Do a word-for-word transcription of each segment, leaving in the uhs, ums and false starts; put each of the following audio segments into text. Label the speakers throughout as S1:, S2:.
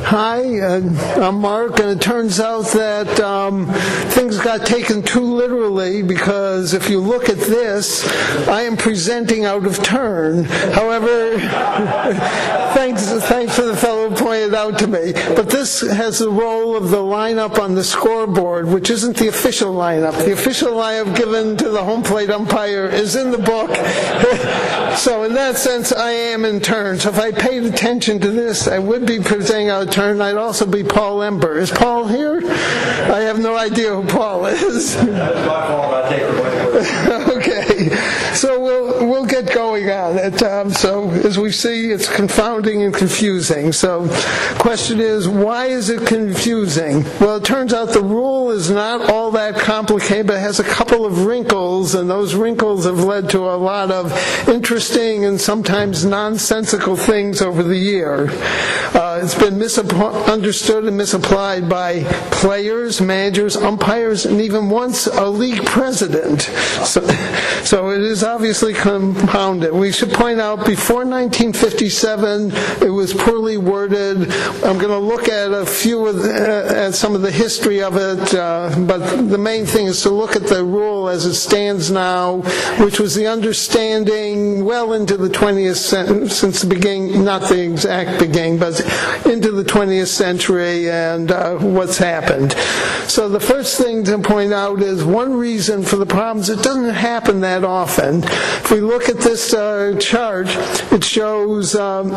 S1: Hi, uh, I'm Mark, and it turns out that um, things got taken too literally, because if you look at this, I am presenting out of turn. However, thanks, thanks to the fellow who pointed out to me, but this has the role of the lineup on the scoreboard, which isn't the official lineup. The official lineup given to the home plate umpire is in the book. So in that sense, I am in turn. So if I paid attention to this, I would be presenting out of turn. I'd also be Paul Ember. Is Paul here? I have no idea who Paul is.
S2: That's my fault. I take the blame.
S1: Okay. So we'll we'll get going on it. Um, so as we see, it's confounding and confusing. So question is, why is it confusing? Well, it turns out the rule is not all that complicated, but it has a couple of wrinkles, and those wrinkles have led to a lot of interesting and sometimes nonsensical things over the year. Uh, it's been misunderstood and misapplied by players, managers, umpires, and even once a league president. So, so it is obviously compounded. We should point out, before nineteen fifty-seven, it was poorly worded. I'm going to look at a few of the, uh, at some of the history of it, uh, but the main thing is to look at the rule as it stands now, which was the understanding well into the twentieth century, since the beginning, not the exact beginning, but into the twentieth century, and uh, what's happened. So the first thing to point out is one reason for the problems, it doesn't happen that often. If we look at this uh, chart, it shows um,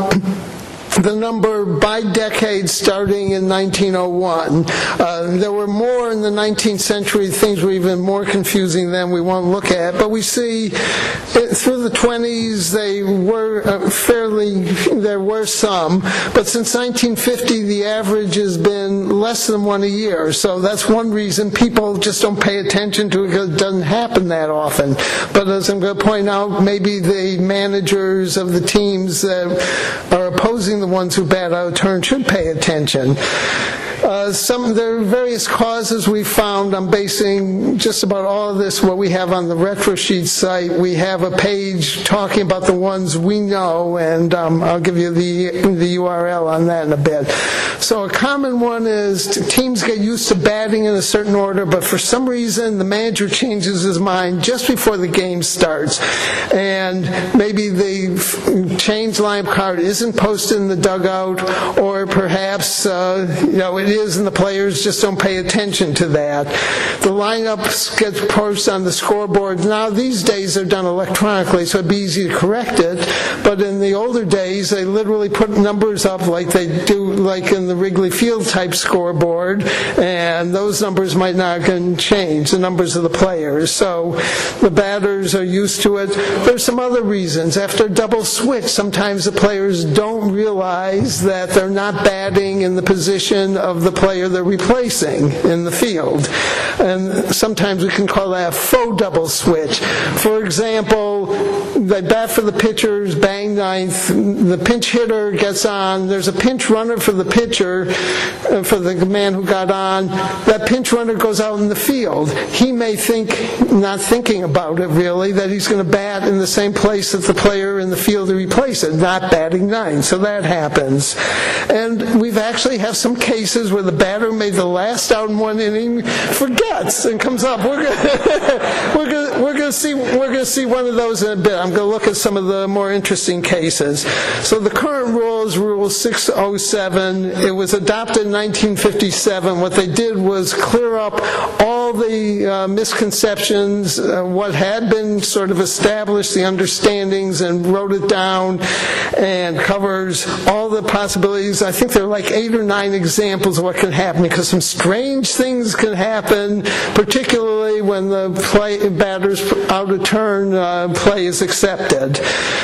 S1: the number by decade starting in nineteen oh one. Uh, there were more in the nineteenth century. Things were even more confusing than we won't look at. But we see it, through the twenties, they were uh, fairly, there were some. But since nineteen fifty, the average has been less than one a year. So that's one reason people just don't pay attention to it, because it doesn't happen that often. But as I'm going to point out, maybe the managers of the teams that are opposing the ones who bat out of turn should pay attention. Uh, some there are various causes we found. I'm basing just about all of this what we have on the RetroSheet site. We have a page talking about the ones we know, and um, I'll give you the the U R L on that in a bit. So a common one is teams get used to batting in a certain order, but for some reason the manager changes his mind just before the game starts, and maybe the change lineup card isn't posted in the dugout, or perhaps uh, you know it is, and the players just don't pay attention to that. The lineups get posted on the scoreboard. Now these days they're done electronically, so it'd be easy to correct it. But in the older days, they literally put numbers up like they do, like in the Wrigley Field type scoreboard, and those numbers might not can change, the numbers of the players. So the batters are used to it. There's some other reasons. After a double switch, sometimes the players don't realize that they're not batting in the position of the player they're replacing in the field. And sometimes we can call that a faux double switch. For example, they bat for the pitchers, bang ninth, the pinch hitter gets on, there's a pinch runner for the pitcher, uh, for the man who got on, that pinch runner goes out in the field. He may think, not thinking about it really, that he's going to bat in the same place that the player in the field to replace it, not batting ninth. So that happens. And we've actually have some cases where the batter made the last out in one inning, forgets, and comes up. We're going we're going we're going to see we're going to see one of those in a bit. I'm going to look at some of the more interesting cases. So the current rule is Rule six oh seven. It was adopted in nineteen fifty-seven. What they did was clear up all the uh, misconceptions, uh, what had been sort of established, the understandings, and wrote it down, and covers all the possibilities. I think there are like eight or nine examples of what can happen, because some strange things can happen, particularly when the play, batter's out of turn uh, play is accepted.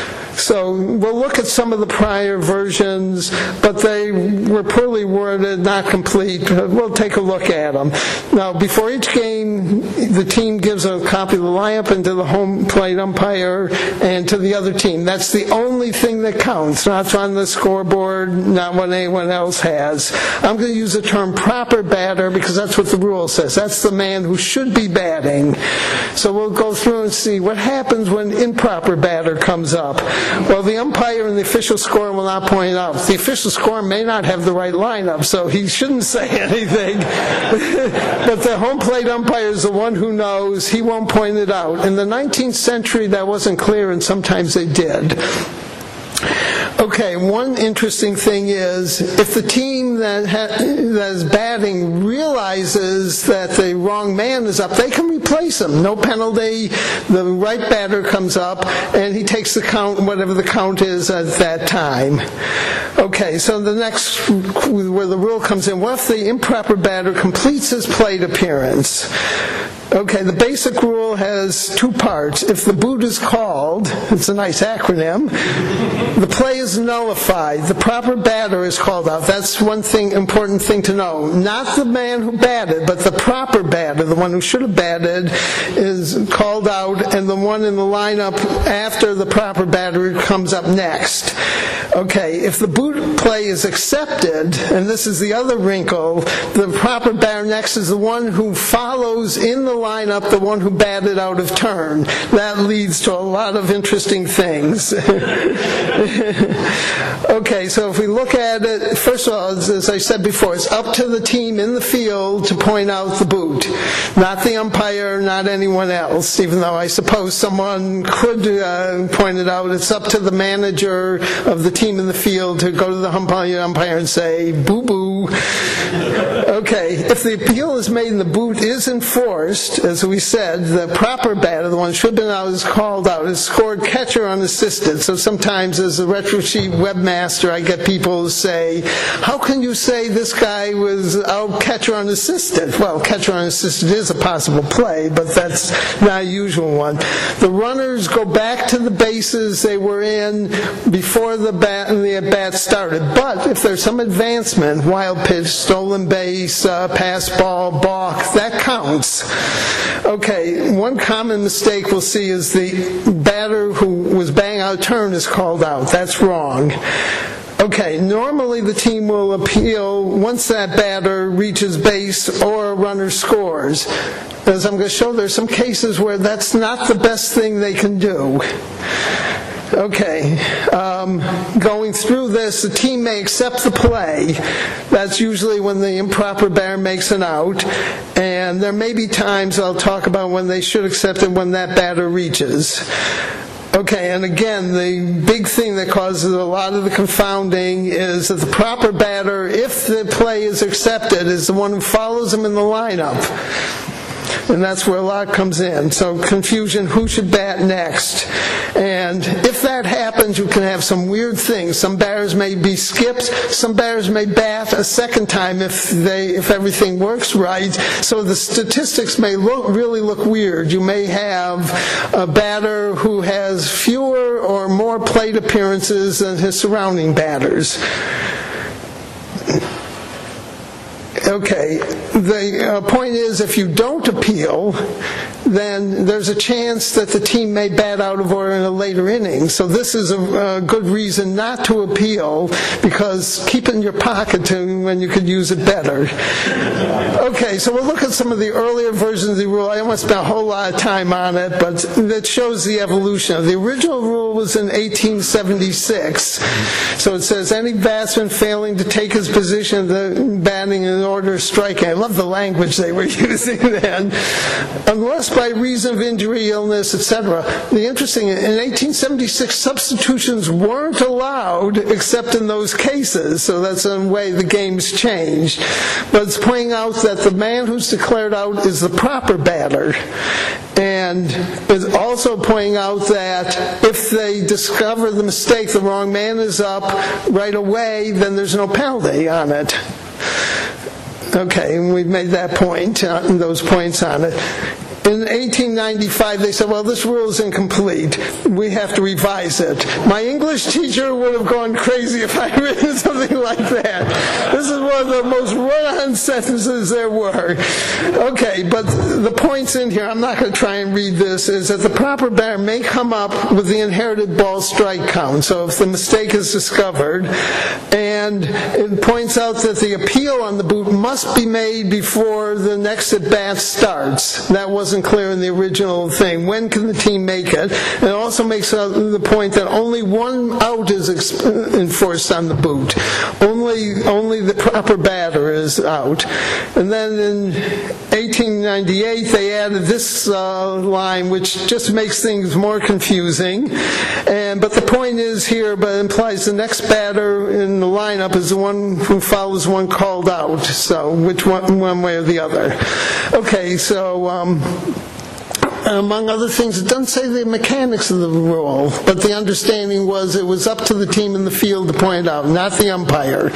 S1: So we'll look at some of the prior versions, but they were poorly worded, not complete. We'll take a look at them. Now, before each game, the team gives a copy of the lineup and to the home plate umpire and to the other team. That's the only thing that counts, not on the scoreboard, not what anyone else has. I'm going to use the term proper batter because that's what the rule says. That's the man who should be batting. So we'll go through and see what happens when improper batter comes up. Well, the umpire and the official scorer will not point it out. The official scorer may not have the right lineup, so he shouldn't say anything. But the home plate umpire is the one who knows. He won't point it out. In the nineteenth century, that wasn't clear, and sometimes they did. Okay, one interesting thing is, if the team that, ha- that is batting realizes that the wrong man is up, they can replace him. No penalty. The right batter comes up, and he takes the count, whatever the count is at that time. Okay, so the next, where the rule comes in, what if the improper batter completes his plate appearance? Okay, the basic rule has two parts. If the boot is called, it's a nice acronym, the play is nullified. The proper batter is called out. That's one thing, important thing to know. Not the man who batted, but the proper batter, the one who should have batted, is called out, and the one in the lineup after the proper batter comes up next. Okay, if the boot play is accepted, and this is the other wrinkle, the proper batter next is the one who follows in the lineup the one who batted out of turn. That leads to a lot of interesting things. Okay, so if we look at it, first of all, as I said before, it's up to the team in the field to point out the boot. Not the umpire, not anyone else, even though I suppose someone could uh, point it out. It's up to the manager of the team in the field to go to the umpire, umpire and say, boo-boo. Okay, if the appeal is made and the boot is enforced, as we said, the proper batter, the one who should have been out, is called out. It's scored catcher unassisted. So sometimes as a retro sheet webmaster, I get people who say, how can you say this guy was out catcher unassisted? Well, catcher unassisted is a possible play, but that's not a usual one. The runners go back to the bases they were in before the bat, the at-bat started. But if there's some advancement, wild pitch, stolen base, uh, pass ball, balk, that counts. Okay, one common mistake we'll see is the batter who was bang out turn is called out. That's wrong. Okay, normally the team will appeal once that batter reaches base or a runner scores. As I'm going to show, there's some cases where that's not the best thing they can do. Okay, um, going through this, the team may accept the play. That's usually when the improper batter makes an out. And there may be times I'll talk about when they should accept it when that batter reaches. Okay, and again, the big thing that causes a lot of the confounding is that the proper batter, if the play is accepted, is the one who follows him in the lineup. And that's where a lot comes in. So confusion, who should bat next? And if that happens, you can have some weird things. Some batters may be skipped. Some batters may bat a second time if they if everything works right. So the statistics may look really look weird. You may have a batter who has fewer or more plate appearances than his surrounding batters. Okay, the uh, point is, if you don't appeal, then there's a chance that the team may bat out of order in a later inning. So this is a, a good reason not to appeal, because keep it in your pocket to when you could use it better. Okay, so we'll look at some of the earlier versions of the rule. I don't want to spend a whole lot of time on it, but that shows the evolution. The original rule was in eighteen seventy-six. So it says, any batsman failing to take his position the batting in order of striking. I love the language they were using then. Unless by reason of injury, illness, et cetera. The interesting, in eighteen seventy-six, substitutions weren't allowed except in those cases. So that's the way the game's changed. But it's pointing out that the man who's declared out is the proper batter. And it's also pointing out that if they discover the mistake, the wrong man is up right away, then there's no penalty on it. Okay, and we've made that point, uh, those points on it. In eighteen ninety-five, they said, well, this rule is incomplete. We have to revise it. My English teacher would have gone crazy if I had written something like that. This is one of the most run-on sentences there were. Okay, but the points in here, I'm not going to try and read this, is that the proper batter may come up with the inherited ball strike count. So if the mistake is discovered, and it points out that the appeal on the boot must be made before the next at-bat starts. That wasn't wasn't clear in the original thing. When can the team make it? And it also makes uh, the point that only one out is ex- enforced on the boot. Only, only the proper batter is out. And then in eighteen ninety-eight, they added this uh, line, which just makes things more confusing. And but the point is here, but it implies the next batter in the lineup is the one who follows one called out. So which one, one way or the other? Okay, so. Um, Among other things, it doesn't say the mechanics of the rule, but the understanding was it was up to the team in the field to point it out, not the umpire.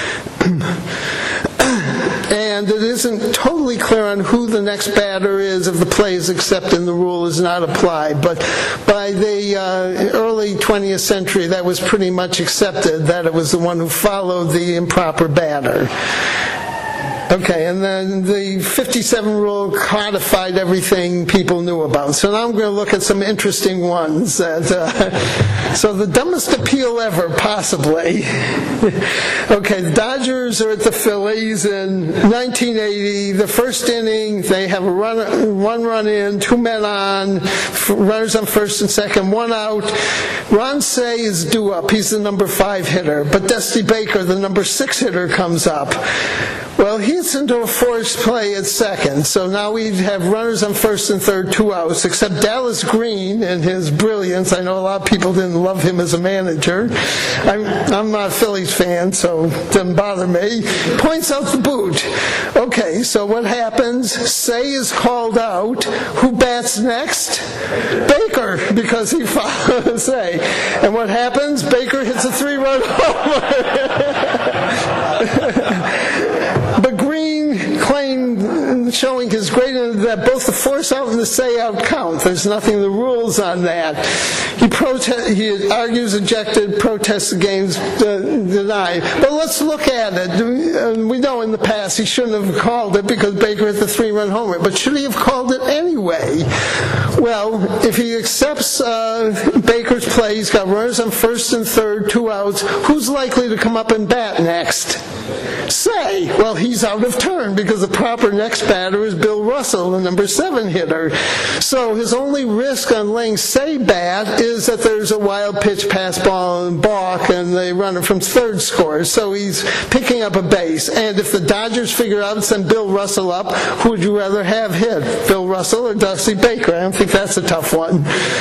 S1: And it isn't totally clear on who the next batter is if the play is accepted and the rule is not applied. But by the uh, early twentieth century, that was pretty much accepted, that it was the one who followed the improper batter. Okay, and then the fifty-seven rule codified everything people knew about. So now I'm going to look at some interesting ones. That, uh, so the dumbest appeal ever, possibly. Okay, the Dodgers are at the Phillies in nineteen eighty. The first inning, they have a run, one run in, two men on, runners on first and second, one out. Ron Cey is due up. He's the number five hitter. But Dusty Baker, the number six hitter, comes up. Well, he hits into a forced play at second, so now we have runners on first and third, two outs, except Dallas Green and his brilliance. I know a lot of people didn't love him as a manager. I'm, I'm not a Phillies fan, so it doesn't bother me. Points out the boot. Okay, so what happens? Cey is called out. Who bats next? Baker, because he follows Cey. And what happens? Baker hits a three-run homer. But Green claimed, showing his great, that both the force out and the say out count. There's nothing in the rules on that. He protest, he argues ejected, protests the game's uh, denied. But let's look at it. We know in the past he shouldn't have called it because Baker hit the three-run homer. But should he have called it anyway? Well, if he accepts uh, Baker's play, he's got runners on first and third, two outs. Who's likely to come up and bat next? Cey. Well, he's out of turn because the proper next batter is Bill Russell, the number seven hitter. So his only risk on laying Cey bat is that there's a wild pitch, pass ball, and balk, and the runner from third scores. So he's picking up a base. And if the Dodgers figure out and send Bill Russell up, who would you rather have hit, Bill Russell or Dusty Baker? I don't think that's a tough one.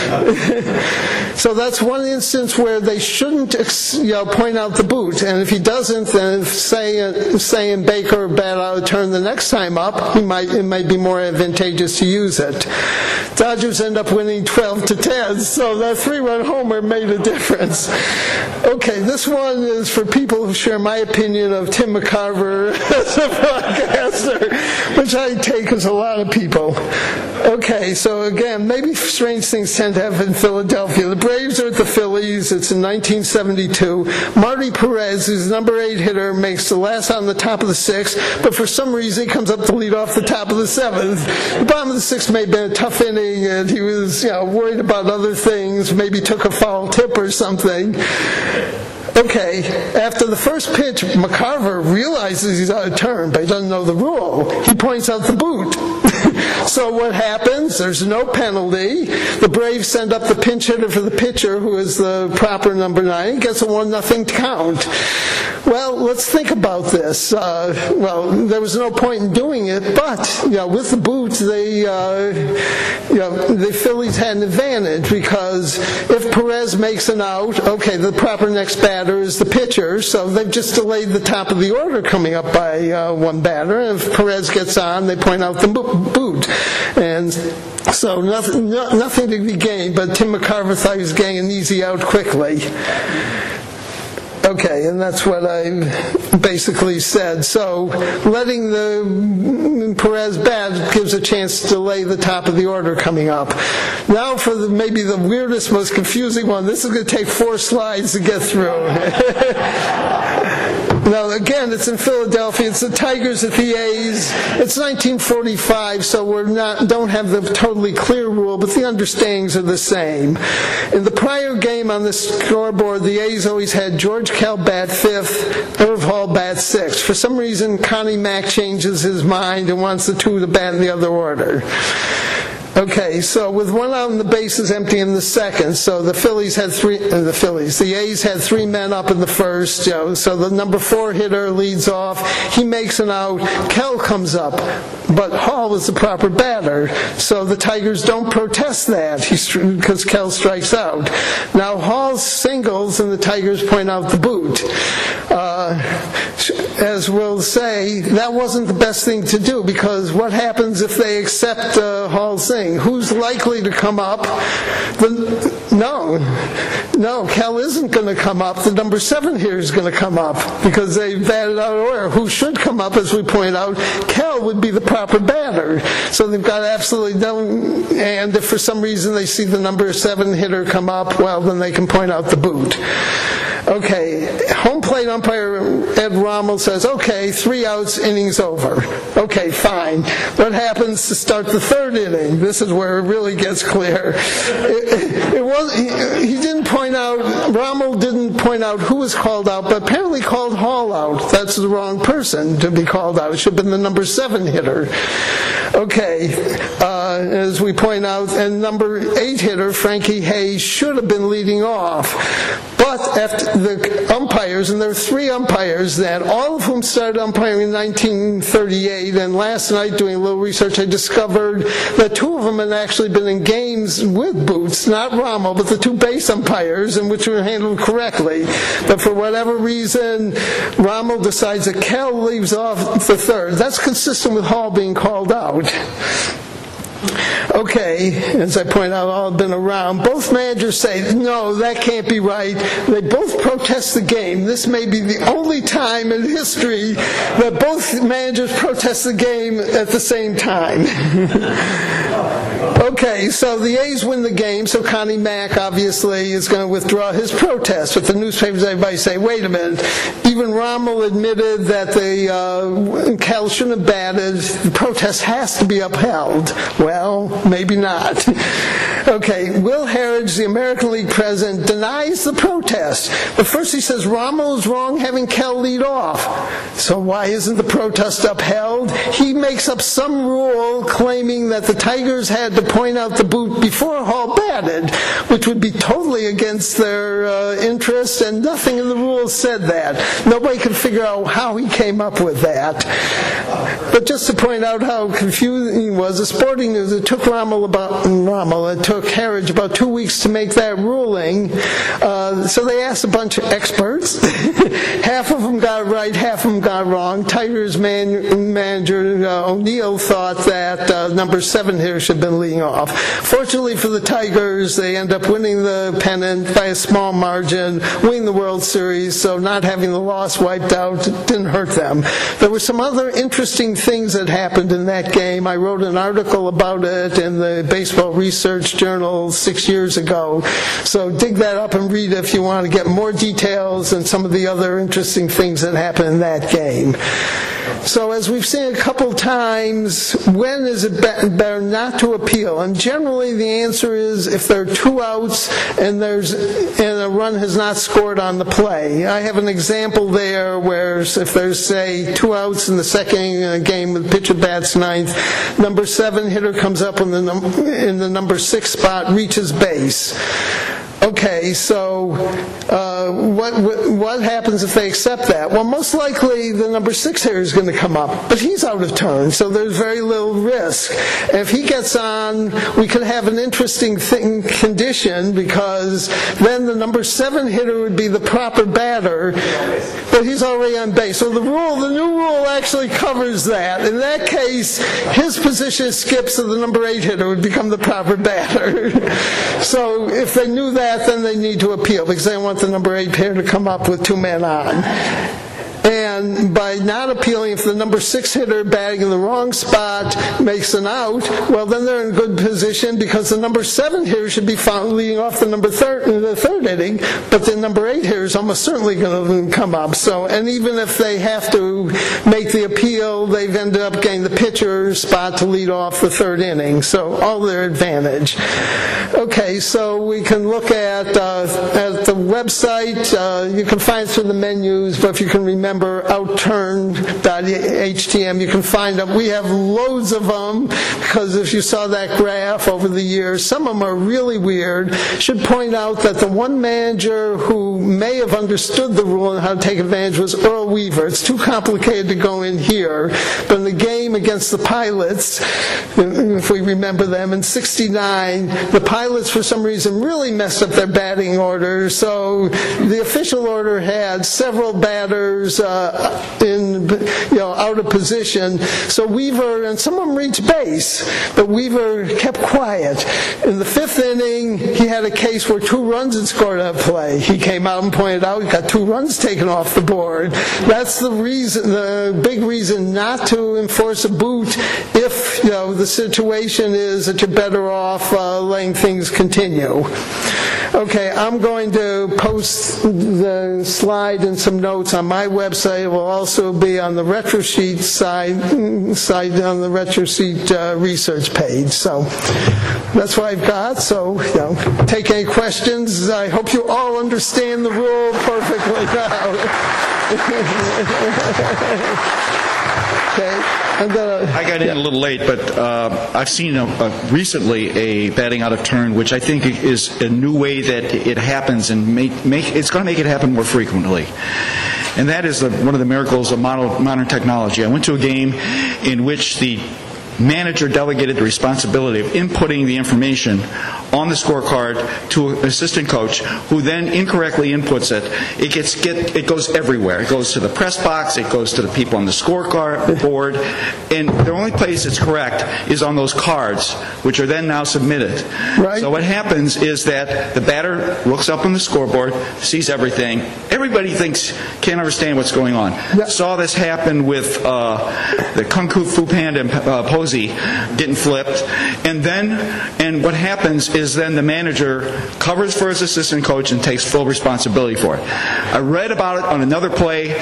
S1: So that's one instance where they shouldn't, you know, point out the boot. And if he doesn't, then if Cey, Cey and Baker bat out of turn the next time up, he might, it might be more advantageous to use it. Dodgers end up winning twelve to ten, so that three-run homer made a difference. Okay, this one is for people who share my opinion of Tim McCarver as a broadcaster, which I take as a lot of people. Okay, so again, maybe strange things tend to happen in Philadelphia. The Braves are at the Phillies. It's in nineteen seventy-two. Marty Perez, who's number eight hitter, makes the last on the top of the sixth, but for some reason he comes up to lead off the top of the seventh. The bottom of the sixth may have been a tough inning, and he was, you know, worried about other things, maybe took a foul tip or something. Okay, after the first pitch, McCarver realizes he's out of turn, but he doesn't know the rule. He points out the boot. So what happens? There's no penalty. The Braves send up the pinch hitter for the pitcher, who is the proper number nine. He gets a one nothing count. Well, let's think about this. Uh, well, there was no point in doing it, but you know, with the boot, they, uh, you know, the Phillies had an advantage because if Perez makes an out, okay, the proper next batter is the pitcher, so they've just delayed the top of the order coming up by uh, one batter. And if Perez gets on, they point out the boot. And so nothing, no, nothing to be gained, but Tim McCarver thought he was getting an easy out quickly. Okay, and that's what I basically said. So letting the Perez bat gives a chance to delay the top of the order coming up. Now for the, maybe the weirdest, most confusing one. This is going to take four slides to get through. Now, again, it's in Philadelphia. It's the Tigers at the A's. It's nineteen forty-five, so we're not don't have the totally clear rule, but the understandings are the same. In the prior game on the scoreboard, the A's always had George Kell bat fifth, Irv Hall bat sixth. For some reason, Connie Mack changes his mind and wants the two to bat in the other order. Okay, so with one out and the bases empty in the second, so the Phillies had three, uh, the Phillies, the A's had three men up in the first, you know, so the number four hitter leads off, he makes an out, Kell comes up, but Hall is the proper batter, so the Tigers don't protest that, because Kell strikes out. Now Hall singles and the Tigers point out the boot. Uh, as we'll say, that wasn't the best thing to do, because what happens if they accept uh, Hall's thing? Who's likely to come up? The, no, no, Kell isn't going to come up. The number seven here is going to come up because they batted out of order. Who should come up, as we point out? Kell would be the proper batter. So they've got absolutely no, and if for some reason they see the number seven hitter come up, well, then they can point out the boot. Okay, home plate umpire Ed Rommel says, okay, three outs, inning's over. Okay, fine. What happens to start the third inning? This is where it really gets clear. It, it was, he, he didn't point out, Rommel didn't point out who was called out, but apparently called Hall out. That's the wrong person to be called out. It should have been the number seven hitter. Okay, uh, as we point out, and number eight hitter, Frankie Hayes, should have been leading off. But after the umpires, and there were three umpires then, all of whom started umpiring in nineteen thirty-eight, and last night doing a little research I discovered that two of them had actually been in games with boots, not Rommel, but the two base umpires, and which were handled correctly. But for whatever reason, Rommel decides that Kell leaves off the third. That's consistent with Hall being called out. Okay, as I point out, all have been around. Both managers say, no, that can't be right. They both protest the game. This may be the only time in history that both managers protest the game at the same time. Okay, so the A's win the game, so Connie Mack obviously is going to withdraw his protest. But the newspapers, everybody say, wait a minute, even Rommel admitted that the uh, Kell shouldn't have batted. The protest has to be upheld. Well, maybe not. Okay, Will Harridge, the American League president, denies the protest. But first he says Rommel is wrong having Kell lead off. So why isn't the protest upheld? He makes up some rule claiming that the Tigers had to point out the boot before Hall batted, which would be totally against their uh, interest, and nothing in the rules said that. Nobody could figure out how he came up with that. But just to point out how confusing it was, the Sporting News, it took Rommel about Rommel, it took Harridge about two weeks to make that ruling. Uh, so they asked a bunch of experts. Half of them got it right, half of them got it wrong. Tigers man, manager uh, O'Neill thought that uh, number seven here should have been leading off. Fortunately for the Tigers, they end up winning the pennant by a small margin, winning the World Series, so not having the loss wiped out didn't hurt them. There were some other interesting things that happened in that game. I wrote an article about it in the Baseball Research Journal six years ago, so dig that up and read it if you want to get more details and some of the other interesting things that happened in that game. So as we've seen a couple times, when is it better not to appeal? And generally the answer is if there are two outs and there's and a run has not scored on the play. I have an example there where if there's, say, two outs in the second inning in a game with pitcher bats ninth, number seven hitter comes up in the, num- in the number six spot, reaches base. Okay, so uh, what, what what happens if they accept that? Well, most likely the number six hitter is going to come up, but he's out of turn, so there's very little risk. And if he gets on, we could have an interesting thing, condition, because then the number seven hitter would be the proper batter, but he's already on base. So the rule, the new rule actually covers that. In that case, his position skips, so the number eight hitter would become the proper batter. So if they knew that, then they need to appeal because they want the number eight hitter to come up with two men on. And by not appealing, if the number six hitter batting in the wrong spot makes an out, well, then they're in good position because the number seven hitter should be found leading off the number third in the third inning, but the number eight hitter is almost certainly going to come up. So, and even if they have to make the appeal, they've ended up getting the pitcher spot to lead off the third inning. So, all their advantage. Okay, so we can look at uh, at the website. Uh, you can find it through the menus, but if you can remember outturn dot H T M, you can find them. We have loads of them, because if you saw that graph over the years, some of them are really weird. Should point out that the one manager who may have understood the rule and how to take advantage was Earl Weaver. It's too complicated to go in here, but in the game against the Pilots, if we remember them, in sixty-nine, the Pilots for some reason really messed up their batting order, so the official order had several batters uh, in, you know, out of position. So Weaver, and some of them reached base, but Weaver kept quiet. In the fifth inning, he had a case where two runs had scored on a play. He came out and pointed out he got two runs taken off the board. That's the reason, the big reason not to enforce a boot if, you know, the situation is that you're better off uh, letting things continue. Okay, I'm going to post the slide and some notes on my website. It will also be on the RetroSheet side, side on the RetroSheet uh, research page. So that's what I've got. So, you know, take any questions. I hope you all understand the rule perfectly now. Okay, I'm gonna,
S3: I got in a little late, but uh, I've seen a, a, recently a batting out of turn, which I think is a new way that it happens, and make, make it's going to make it happen more frequently. And that is the, one of the miracles of modern, modern technology. I went to a game in which the manager delegated the responsibility of inputting the information on the scorecard to an assistant coach, who then incorrectly inputs it. It gets get it goes everywhere. It goes to the press box. It goes to the people on the scorecard board, and the only place it's correct is on those cards, which are then now submitted.
S1: Right.
S3: So what happens is that the batter looks up on the scoreboard, sees everything. Everybody thinks can't understand what's going on.
S1: Yep.
S3: Saw this happen with uh, the Kung Fu Panda and uh, Posey getting flipped, and then and what happens is then the manager covers for his assistant coach and takes full responsibility for it. I read about it on another play.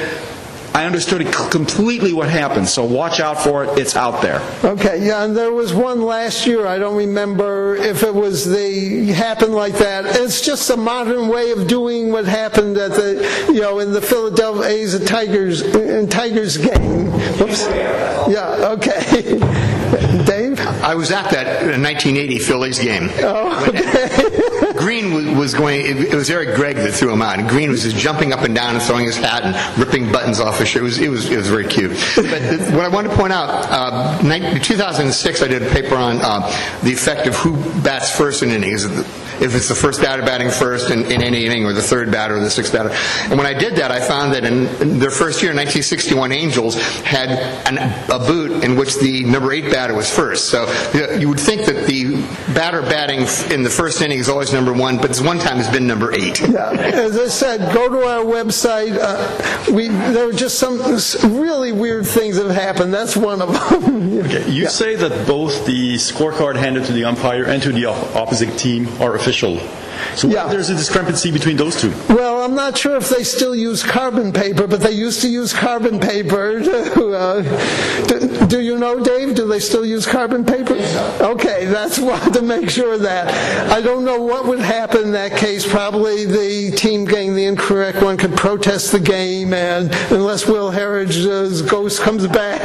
S3: I understood it completely what happened, so watch out for it. It's out there.
S1: Okay, yeah, and there was one last year. I don't remember if it was the happened like that. It's just a modern way of doing what happened at the, you know, in the Philadelphia A's and Tigers in Tigers game. Oops. Yeah. Okay. Dave?
S4: I was at that nineteen eighty Phillies game.
S1: Oh, okay.
S4: Green was going, it was Eric Gregg that threw him out. And Green was just jumping up and down and throwing his hat and ripping buttons off his shirt. It was, it was, it was very cute. But what I wanted to point out, uh, in two thousand six I did a paper on uh, the effect of who bats first in an inning. Is it if it's the first batter batting first in, in any inning, or the third batter or the sixth batter. And when I did that, I found that in, in their first year, nineteen sixty-one, Angels had an, a boot in which the number eight batter was first. So you would think that the batter batting in the first inning is always number one, but one time has been number eight.
S1: Yeah, as I said, go to our website. Uh, we there were just some really weird things that have happened. That's one of them.
S5: Okay, you
S1: yeah.
S5: say that both the scorecard handed to the umpire and to the opposite team are official. So
S1: yeah.
S5: there's a discrepancy between those two.
S1: Well, I'm not sure if they still use carbon paper, but they used to use carbon paper. To, uh, do, do you know, Dave? Do they still use carbon paper? Okay, that's why, to make sure of that. I don't know what would happen in that case. Probably the team getting the incorrect one could protest the game, and unless Will Harridge's ghost comes back.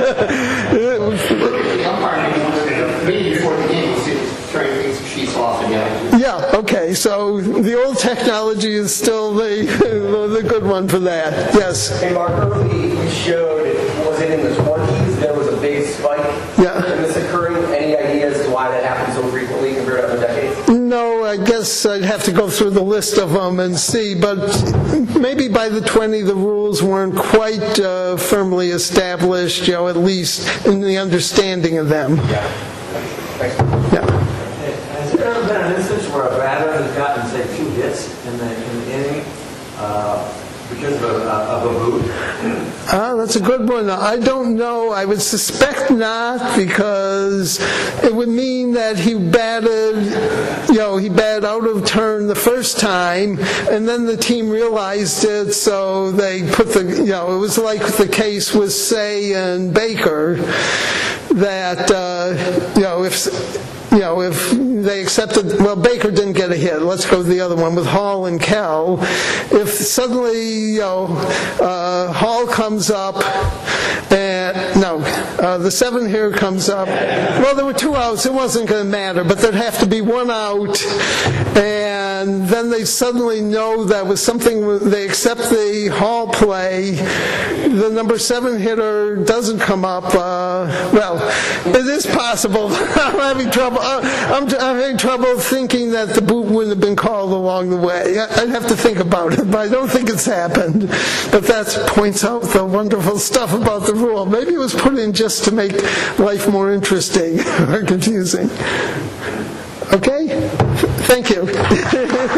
S1: Yeah, okay, so the old technology is still the the good one for that. Yes?
S2: Hey, Mark, early you showed, was it in the twenties, there was a big spike
S1: Yeah.
S2: in this occurring? Any idea as to why that happened so frequently compared to other decades?
S1: No, I guess I'd have to go through the list of them and see, but maybe by the twenties the rules weren't quite uh, firmly established, you know, at least in the understanding of them.
S2: Yeah. Thanks.
S1: Yeah.
S6: Has there ever been an instance where a batter has gotten, say, two hits in the, in the inning uh, because of a, of a boot?
S1: Ah, that's a good one. I don't know. I would suspect not, because it would mean that he batted, you know, he batted out of turn the first time, and then the team realized it, so they put the, you know, it was like the case with Say and Baker, that, uh, you know, if, you you know, if they accepted, well, Baker didn't get a hit. Let's go to the other one with Hall and Kell. If suddenly, you know, uh, Hall comes up, and, no, uh, the seven here comes up. Well, there were two outs. It wasn't going to matter, but there'd have to be one out, and then they suddenly know that was something, they accept the Hall play, the number seven hitter doesn't come up. Uh, well, it is possible. I'm having trouble. Uh, I'm, I'm having trouble thinking that the boot wouldn't have been called along the way. I'd have to think about it, but I don't think it's happened. But that points out the wonderful stuff about the rule. Maybe it was put in just to make life more interesting or confusing. Okay? Thank you.